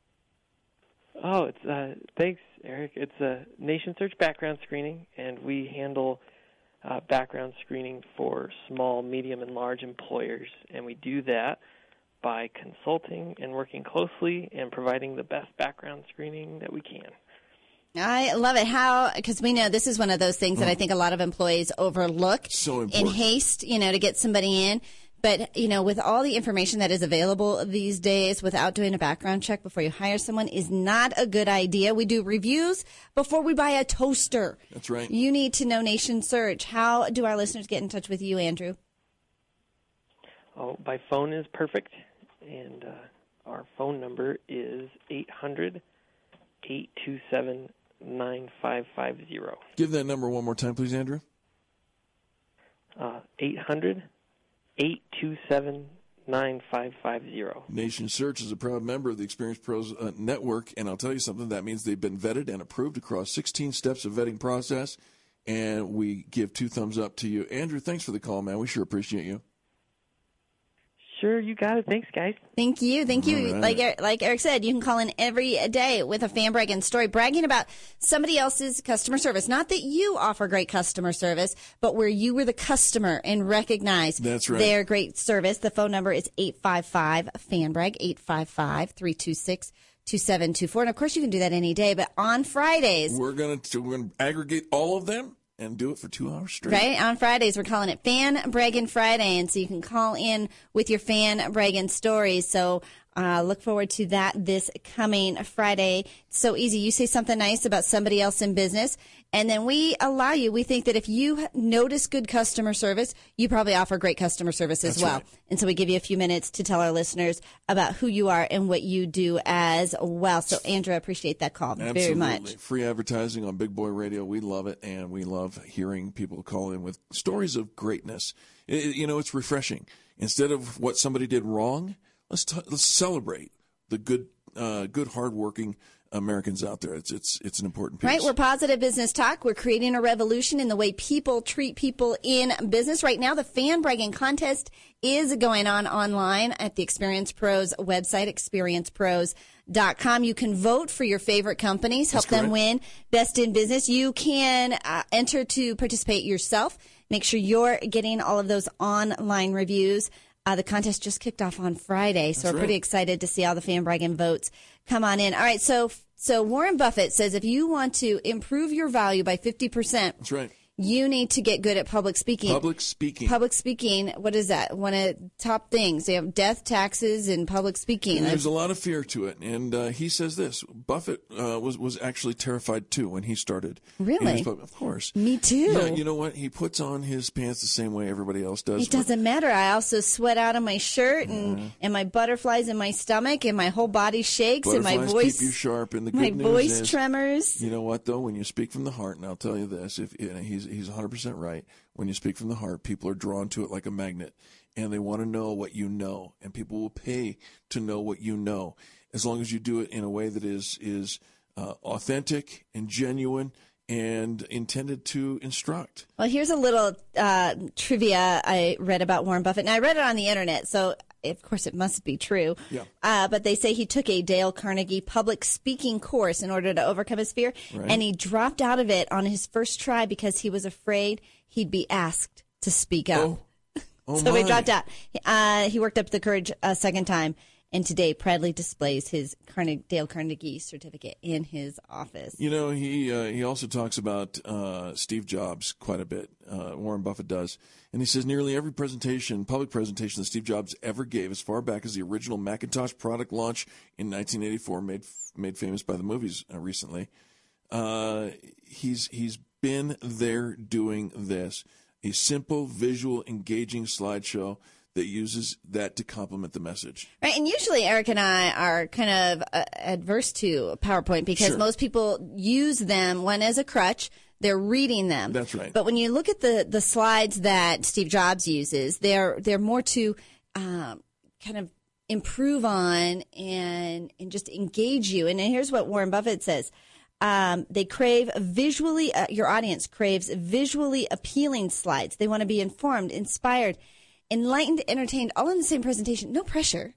Oh, it's uh, thanks, Eric. It's a Nation Search background screening, and we handle uh, background screening for small, medium, and large employers, and we do that by consulting and working closely and providing the best background screening that we can. I love it. How, because we know this is one of those things that I think a lot of employees overlook So in important. haste, you know, to get somebody in. But, you know, with all the information that is available these days, without doing a background check before you hire someone is not a good idea. We do reviews before we buy a toaster. That's right. You need to know Nation Search. How do our listeners get in touch with you, Andrew? Oh, by phone is perfect, and uh, our phone number is eight hundred, eight two seven, nine five five zero. Give that number one more time, please, Andrew. Uh, eight hundred, eight two seven, nine five five zero. Nation Search is a proud member of the Experience Pros uh, Network, and I'll tell you something, that means they've been vetted and approved across sixteen steps of vetting process, and we give two thumbs up to you. Andrew, thanks for the call, man. We sure appreciate you. Sure, you got it. Thanks, guys. Thank you. Thank you. All right. Like Eric- like Eric said, you can call in every day with a fan bragging story, bragging about somebody else's customer service. Not that you offer great customer service, but where you were the customer and recognized That's right. their great service. The phone number is eight five five, fan brag, eight five five, three two six, two seven two four. And, of course, you can do that any day. But on Fridays, We're going to we're gonna aggregate all of them and do it for two hours straight. right? On Fridays, we're calling it Fan Bragging Friday. And so you can call in with your fan bragging stories. So uh, look forward to that this coming Friday. It's so easy. You say something nice about somebody else in business, and then we allow you. We think that if you notice good customer service, you probably offer great customer service as That's well. right. And so we give you a few minutes to tell our listeners about who you are and what you do as well. So, Andrew, I appreciate that call Absolutely. very much. Free advertising on Big Boy Radio. We love it, and we love hearing people call in with stories of greatness. It- you know, it's refreshing. Instead of what somebody did wrong, let's t- let's celebrate the good, uh, good, hardworking Americans out there. It's it's it's an important piece. Right, we're Positive Business Talk. We're creating a revolution in the way people treat people in business. Right now, the fan bragging contest is going on online at the Experience Pros website, experience pros dot com. You can vote for your favorite companies, help That's them correct. win Best in Business. You can uh, enter to participate yourself. Make sure you're getting all of those online reviews. Uh, the contest just kicked off on Friday, so That's we're pretty right. excited to see all the fan bragging votes come on in. All right, so so Warren Buffett says if you want to improve your value by fifty percent, That's right. you need to get good at public speaking. Public speaking. Public speaking, what is that? One of the top things. They have death, taxes, and public speaking. And there's a lot of fear to it, and uh, he says this: Buffett uh, was was actually terrified too when he started. Really? in his pub- Of course. Me too. Yeah, you know what? He puts on his pants the same way everybody else does. It doesn't matter. I also sweat out of my shirt, and, and my butterflies in my stomach, and my whole body shakes, and my Butterflies voice keep you sharp, and the my good news voice is, tremors. You know what though? When you speak from the heart, and I'll tell you this: if you know, he's he's one hundred percent right. When you speak from the heart, people are drawn to it like a magnet, and they want to know what you know, and people will pay to know what you know, as long as you do it in a way that is is uh, authentic and genuine and intended to instruct. Well, here's a little uh, trivia I read about Warren Buffett, and I read it on the internet, so of course, it must be true. Yeah. Uh, but they say he took a Dale Carnegie public speaking course in order to overcome his fear, Right. and he dropped out of it on his first try because he was afraid he'd be asked to speak up. Oh. Oh, so he my. dropped out. Uh, he worked up the courage a second time, and today proudly displays his Carnegie, Dale Carnegie certificate in his office. You know, he uh, he also talks about uh, Steve Jobs quite a bit. Uh, Warren Buffett does. And he says nearly every presentation, public presentation that Steve Jobs ever gave, as far back as the original Macintosh product launch in nineteen eighty-four, made made famous by the movies uh, recently, uh, he's he's been there doing this. A simple, visual, engaging slideshow that uses that to complement the message. Right, and usually Eric and I are kind of uh, adverse to PowerPoint because Sure. most people use them, one as a crutch, they're reading them. That's right. But when you look at the, the slides that Steve Jobs uses, they're they're more to um, kind of improve on and and just engage you. And here's what Warren Buffett says. Um, they crave visually, uh, your audience craves visually appealing slides. They want to be informed, inspired, enlightened, entertained, all in the same presentation. No pressure.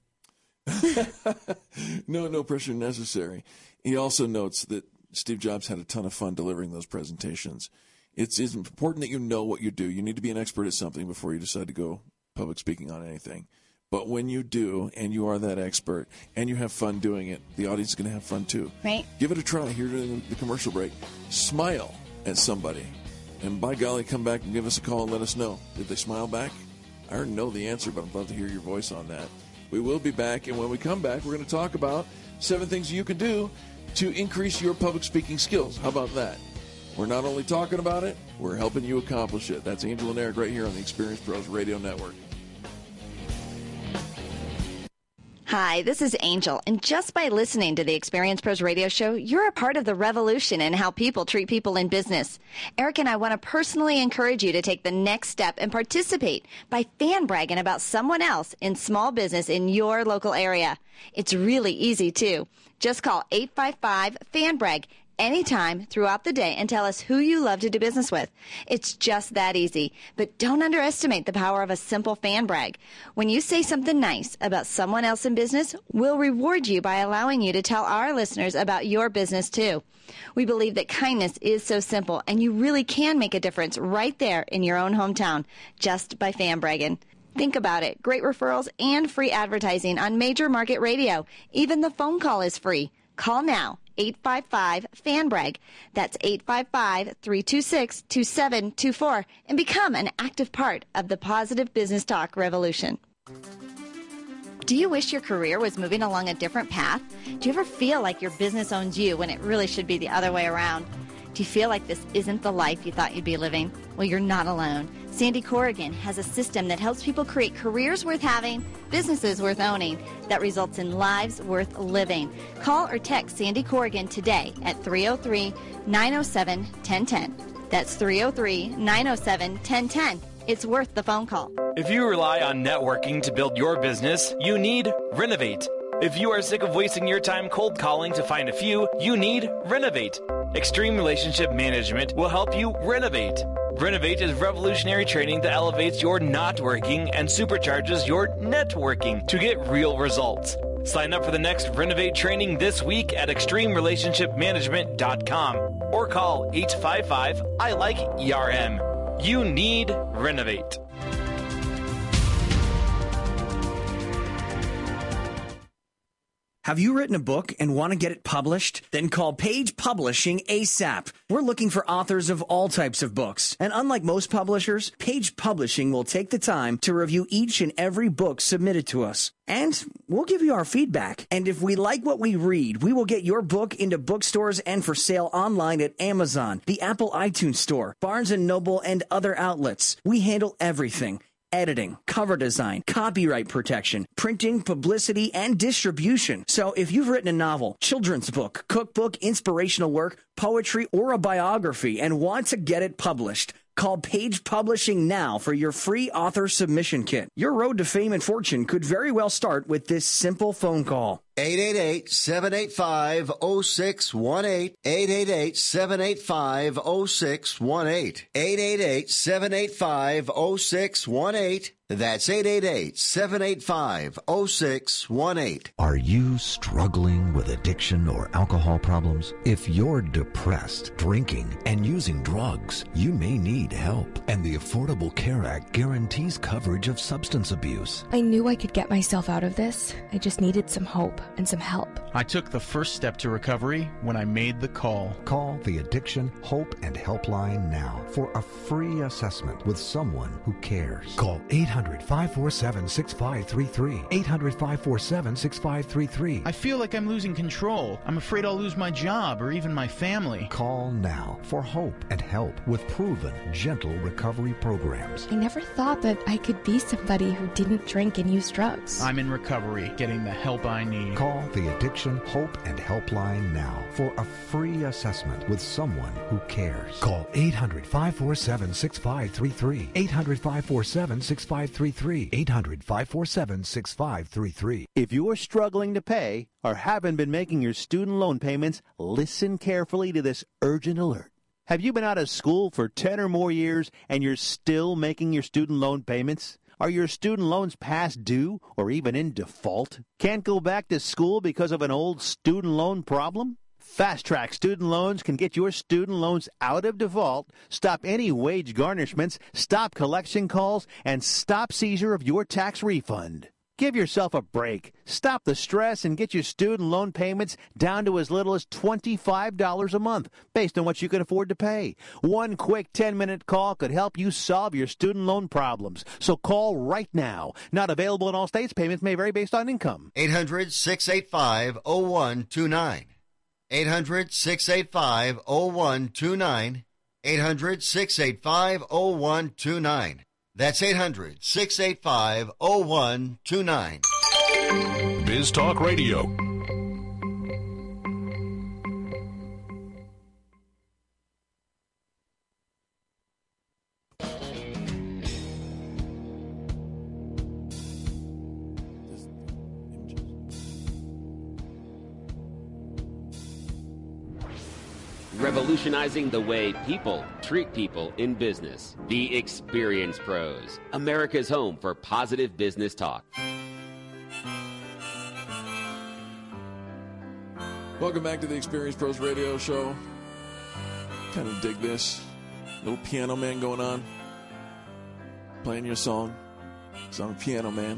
no, no pressure necessary. He also notes that Steve Jobs had a ton of fun delivering those presentations. It's, it's important that you know what you do. You need to be an expert at something before you decide to go public speaking on anything. But when you do, and you are that expert, and you have fun doing it, the audience is going to have fun too. Right. Give it a try here during the commercial break. Smile at somebody. And by golly, come back and give us a call and let us know. Did they smile back? I already know the answer, but I'd love to hear your voice on that. We will be back, and when we come back, we're going to talk about seven things you can do to increase your public speaking skills. How about that? We're not only talking about it, we're helping you accomplish it. That's Angel and Eric right here on the Experience Pros Radio Network. Hi, this is Angel, and just by listening to the Experience Pros radio show, you're a part of the revolution in how people treat people in business. Eric and I want to personally encourage you to take the next step and participate by fan bragging about someone else in small business in your local area. It's really easy, too. Just call eight five five, fan brag anytime throughout the day and tell us who you love to do business with. It's just that easy. But don't underestimate the power of a simple fan brag. When you say something nice about someone else in business, we'll reward you by allowing you to tell our listeners about your business too. We believe that kindness is so simple, and you really can make a difference right there in your own hometown just by fan bragging. Think about it. Great referrals and free advertising on major market radio. Even the phone call is free. Call now. eight five five, fan brag. That's eight five five, three two six, two seven two four and become an active part of the positive business talk revolution. Do you wish your career was moving along a different path? Do you ever feel like your business owns you when it really should be the other way around? Do you feel like this isn't the life you thought you'd be living? Well, you're not alone. Sandy Corrigan has a system that helps people create careers worth having, businesses worth owning, that results in lives worth living. Call or text Sandy Corrigan today at three oh three, nine oh seven, one oh one oh. That's three oh three, nine oh seven, one oh one oh. It's worth the phone call. If you rely on networking to build your business, you need Renovate. If you are sick of wasting your time cold calling to find a few, you need Renovate. Extreme Relationship Management will help you renovate. Renovate is revolutionary training that elevates your not working and supercharges your networking to get real results. Sign up for the next Renovate training this week at extreme relationship management dot com or call eight five five, I like E R M. You need Renovate. Have you written a book and want to get it published? Then call Page Publishing ASAP. We're looking for authors of all types of books. And unlike most publishers, Page Publishing will take the time to review each and every book submitted to us. And we'll give you our feedback. And if we like what we read, we will get your book into bookstores and for sale online at Amazon, the Apple iTunes Store, Barnes and Noble, and other outlets. We handle everything. Editing, cover design, copyright protection, printing, publicity, and distribution. So if you've written a novel, children's book, cookbook, inspirational work, poetry, or a biography and want to get it published, call Page Publishing now for your free author submission kit. Your road to fame and fortune could very well start with this simple phone call. eight eight eight, seven eight five, zero six one eight. eight eight eight, seven eight five, zero six one eight. eight eight eight, seven eight five, zero six one eight. That's eight eight eight, seven eight five, zero six one eight. Are you struggling with addiction or alcohol problems? If you're depressed, drinking, and using drugs, you may need help. And the Affordable Care Act guarantees coverage of substance abuse. I knew I could get myself out of this. I just needed some hope and some help. I took the first step to recovery when I made the call. Call the Addiction Hope and Helpline now for a free assessment with someone who cares. Call eight hundred, five four seven, six five three three. eight hundred, five four seven, six five three three. I feel like I'm losing control. I'm afraid I'll lose my job or even my family. Call now for hope and help with proven, gentle recovery programs. I never thought that I could be somebody who didn't drink and use drugs. I'm in recovery, getting the help I need. Call the Addiction Hope and Helpline now for a free assessment with someone who cares. Call eight hundred, five four seven, six five three three. eight hundred, five four seven, six five three three. eight hundred, five four seven, six five three three. If you're struggling to pay or haven't been making your student loan payments, listen carefully to this urgent alert. Have you been out of school for ten or more years and you're still making your student loan payments? Are your student loans past due or even in default? Can't go back to school because of an old student loan problem? Fast Track Student Loans can get your student loans out of default, stop any wage garnishments, stop collection calls, and stop seizure of your tax refund. Give yourself a break. Stop the stress and get your student loan payments down to as little as twenty-five dollars a month, based on what you can afford to pay. One quick ten-minute call could help you solve your student loan problems. So call right now. Not available in all states. Payments may vary based on income. eight hundred, six eight five, zero one two nine. eight hundred, six eight five, zero one two nine. eight hundred, six eight five, zero one two nine. That's eight hundred, six eight five, zero one two nine. Biz Talk Radio. Revolutionizing the way people treat people in business. The Experience Pros, America's home for positive business talk. Welcome back to the Experience Pros Radio Show. Kind of dig this. Little piano man going on. Playing your song. So I'm a piano man.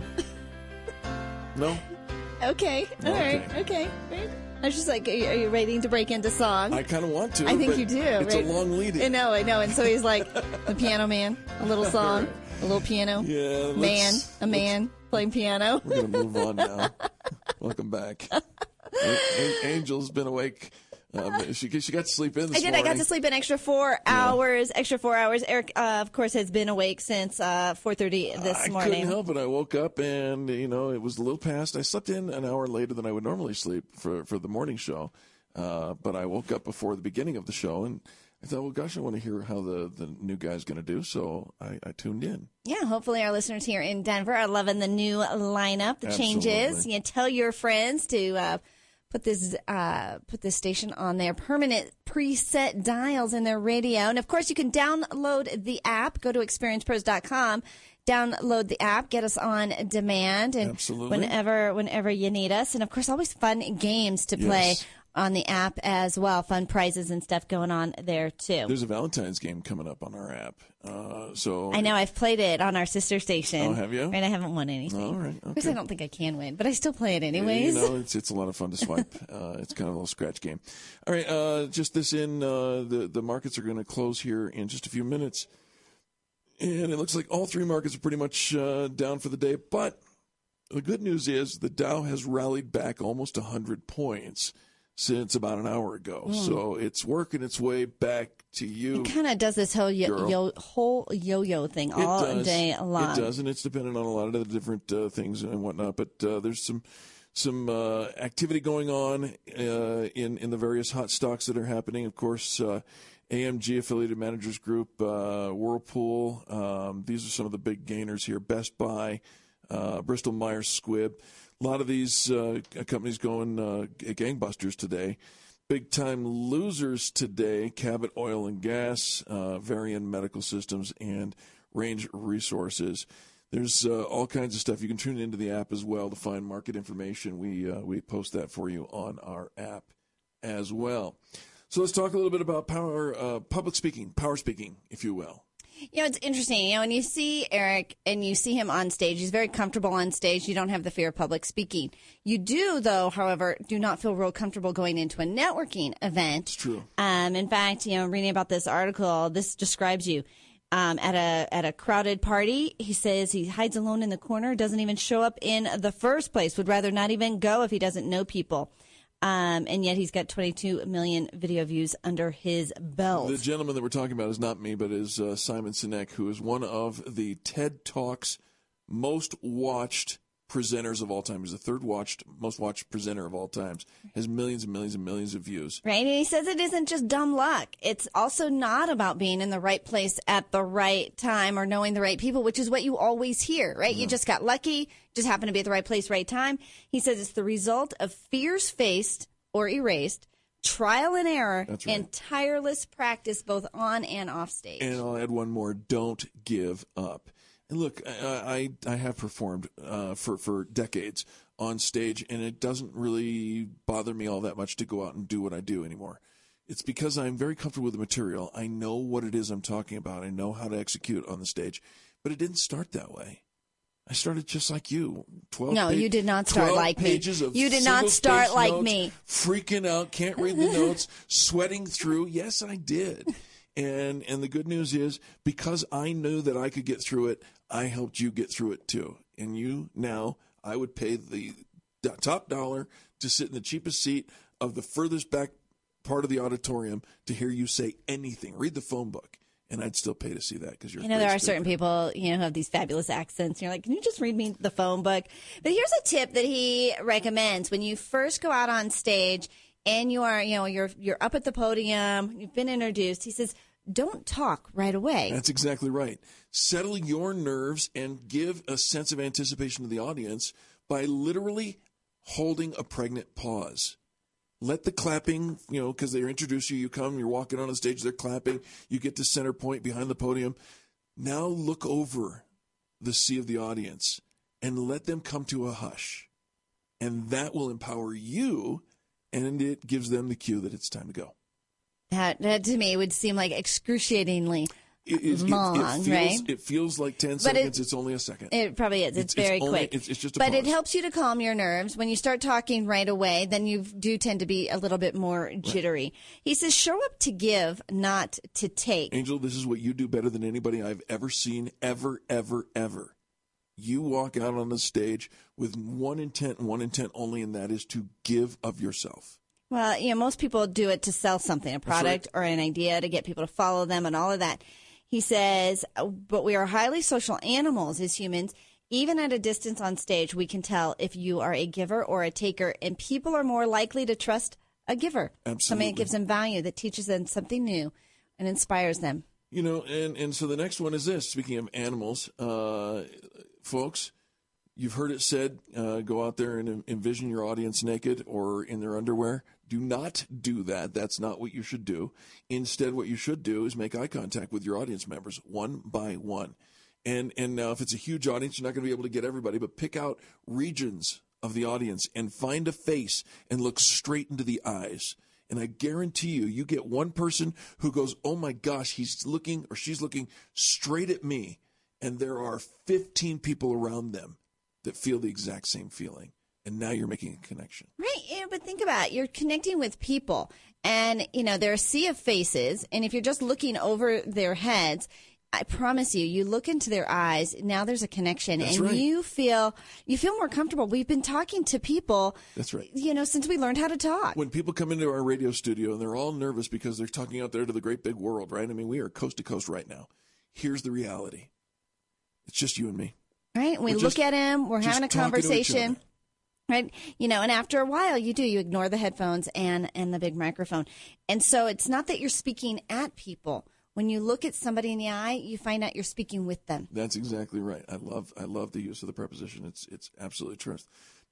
No? Okay. All Okay. right. Okay. Great. I was just like, are you, are you ready to break into song? I kind of want to. I think but you do. It's right? a long lead. I know, I know. And so he's like, the piano man, a little song, a little piano. Yeah, let's- man, a man playing piano. We're going to move on now. Welcome back. A- A- Angel's been awake. Um, she, she got to sleep in this I did. morning. I got to sleep an extra four hours. Extra four hours. Eric, uh, of course, has been awake since uh, four thirty this I morning. couldn't help it. I woke up and, you know, it was a little past. I slept in an hour later than I would normally sleep for, for the morning show. Uh, but I woke up before the beginning of the show, and I thought, well, gosh, I want to hear how the, the new guy's going to do. So I, I tuned in. Yeah, hopefully our listeners here in Denver are loving the new lineup, the Absolutely. changes. You know, tell your friends to uh, put this uh, put this station on their permanent preset dials in their radio. And, of course, you can download the app. Go to experience pros dot com. Download the app, get us on demand, and Absolutely. whenever whenever you need us. And, of course, always fun games to play Yes. on the app as well. Fun prizes and stuff going on there, too. There's a Valentine's game coming up on our app. Uh, so I know. I've played it on our sister station. Oh, have you? Right, I haven't won anything. All right. Of course, okay. I don't think I can win, but I still play it anyways. You know, it's it's a lot of fun to swipe. uh, it's kind of a little scratch game. All right, uh, just this in, uh, the, the markets are going to close here in just a few minutes. And it looks like all three markets are pretty much uh, down for the day. But the good news is the Dow has rallied back almost one hundred points since about an hour ago. Mm. So it's working its way back to you. It kind of does this whole yo- Girl. yo- whole yo-yo thing It all does. day long. It does, and it's dependent on a lot of the different uh, things and whatnot. But uh, there's some some uh, activity going on uh, in in the various hot stocks that are happening. Of course, uh, A M G Affiliated Managers Group, uh, Whirlpool. Um, these are some of the big gainers here. Best Buy, uh, Bristol Myers Squibb. A lot of these uh, companies going uh, gangbusters today. Big-time losers today, Cabot Oil and Gas, uh, Varian Medical Systems, and Range Resources. There's uh, all kinds of stuff. You can tune into the app as well to find market information. We uh, we post that for you on our app as well. So let's talk a little bit about power, uh, public speaking, power speaking, if you will. You know, it's interesting. You know, when you see Eric and you see him on stage, he's very comfortable on stage. You don't have the fear of public speaking. You do, though, however, do not feel real comfortable going into a networking event. It's true. Um, in fact, you know, reading about this article, this describes you. Um, at a at a crowded party, he says he hides alone in the corner, doesn't even show up in the first place, would rather not even go if he doesn't know people. Um, and yet he's got twenty-two million video views under his belt. The gentleman that we're talking about is not me, but is uh, Simon Sinek, who is one of the TED Talks most watched presenters of all time. He's the third watched, most watched presenter of all times. Has millions and millions and millions of views. Right, and he says it isn't just dumb luck. It's also not about being in the right place at the right time or knowing the right people, which is what you always hear, right? Yeah. You just got lucky, just happened to be at the right place, right time. He says it's the result of fears faced or erased, trial and error, That's right. and tireless practice both on and off stage. And I'll add one more, don't give up. And look, I I, I have performed uh, for, for decades on stage, and it doesn't really bother me all that much to go out and do what I do anymore. It's because I'm very comfortable with the material. I know what it is I'm talking about. I know how to execute on the stage. But it didn't start that way. I started just like you. twelve no, page, you did not start like me. Of you did not start like notes, me. Freaking out, can't read the notes, sweating through. Yes, I did. And and the good news is, because I knew that I could get through it, I helped you get through it too. And you now, I would pay the top dollar to sit in the cheapest seat of the furthest back part of the auditorium to hear you say anything. Read the phone book. And I'd still pay to see that because you're. You know, there are certain people, you know, who have these fabulous accents. You're like, can you just read me the phone book? But here's a tip that he recommends when you first go out on stage and you are, you know, you're you're up at the podium, you've been introduced. He says, don't talk right away. That's exactly right. Settle your nerves and give a sense of anticipation to the audience by literally holding a pregnant pause. Let the clapping, you know, because they introduce you, you come, you're walking on the stage, they're clapping, you get to center point behind the podium. Now look over the sea of the audience and let them come to a hush. And that will empower you, and it gives them the cue that it's time to go. That, that to me would seem like excruciatingly It, it, long, it, it feels, right? It feels like ten But seconds. it- it's only a second. It probably is. It's, It's- very it's only- quick. it's- it's just a but it pause. helps you to calm your nerves. When you start talking right away, then you do tend to be a little bit more jittery. He says, show up to give, not to take. Angel, this is what you do better than anybody I've ever seen, ever, ever, ever. You walk out on the stage with one intent and one intent only, and that is to give of yourself. Well, you know, most people do it to sell something, a product or an idea, to get people to follow them and all of that. He says, but we are highly social animals as humans. Even at a distance on stage, we can tell if you are a giver or a taker, and people are more likely to trust a giver. Absolutely. Somebody that gives them value, that teaches them something new and inspires them. You know, and, and so the next one is this. Speaking of animals, uh, folks, you've heard it said, uh, go out there and envision your audience naked or in their underwear. Do not do that. That's not what you should do. Instead, what you should do is make eye contact with your audience members one by one. And and now if it's a huge audience, you're not going to be able to get everybody, but pick out regions of the audience and find a face and look straight into the eyes. And I guarantee you, you get one person who goes, oh my gosh, he's looking or she's looking straight at me. And there are fifteen people around them that feel the exact same feeling. And now you're making a connection. Right. Yeah, but think about it. You're connecting with people, and, you know, they're a sea of faces. And if you're just looking over their heads, I promise you, you look into their eyes. Now there's a connection, That's and right. you feel you feel more comfortable. We've been talking to people. That's right. You know, since we learned how to talk. When people come into our radio studio and they're all nervous because they're talking out there to the great big world, right? I mean, we are coast to coast right now. Here's the reality. It's just you and me. Right. We We're look just- at him. We're just having a talking to each conversation. other. Right. You know, and after a while, you do. You ignore the headphones and, and the big microphone. And so it's not that you're speaking at people. When you look at somebody in the eye, you find out you're speaking with them. That's exactly right. I love I love the use of the preposition. It's it's absolutely true.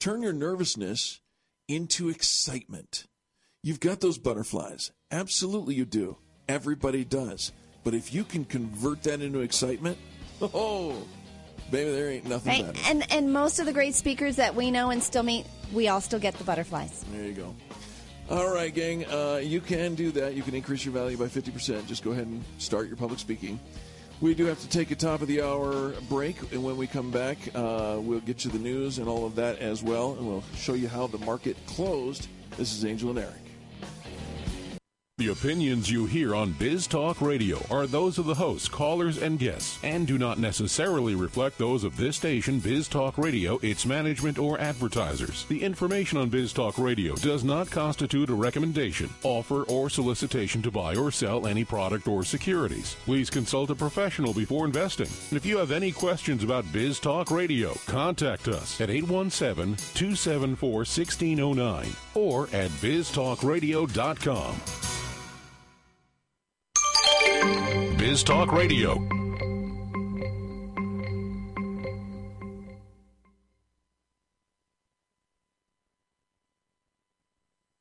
turn your nervousness into excitement. You've got those butterflies. Absolutely you do. Everybody does. But if you can convert that into excitement, oh, baby, there ain't nothing Right? better. And and most of the great speakers that we know and still meet, we all still get the butterflies. There you go. All right, gang, uh, you can do that. You can increase your value by fifty percent. Just go ahead and start your public speaking. We do have to take a top of the hour break, and when we come back, uh, we'll get you the news and all of that as well, and we'll show you how the market closed. This is Angel and Eric. The opinions you hear on Biz Talk Radio are those of the hosts, callers, and guests, and do not necessarily reflect those of this station, Biz Talk Radio, its management, or advertisers. The information on Biz Talk Radio does not constitute a recommendation, offer, or solicitation to buy or sell any product or securities. Please consult a professional before investing. And if you have any questions about Biz Talk Radio, contact us at eight one seven, two seven four, one six zero nine or at biz talk radio dot com. Biz Talk Radio.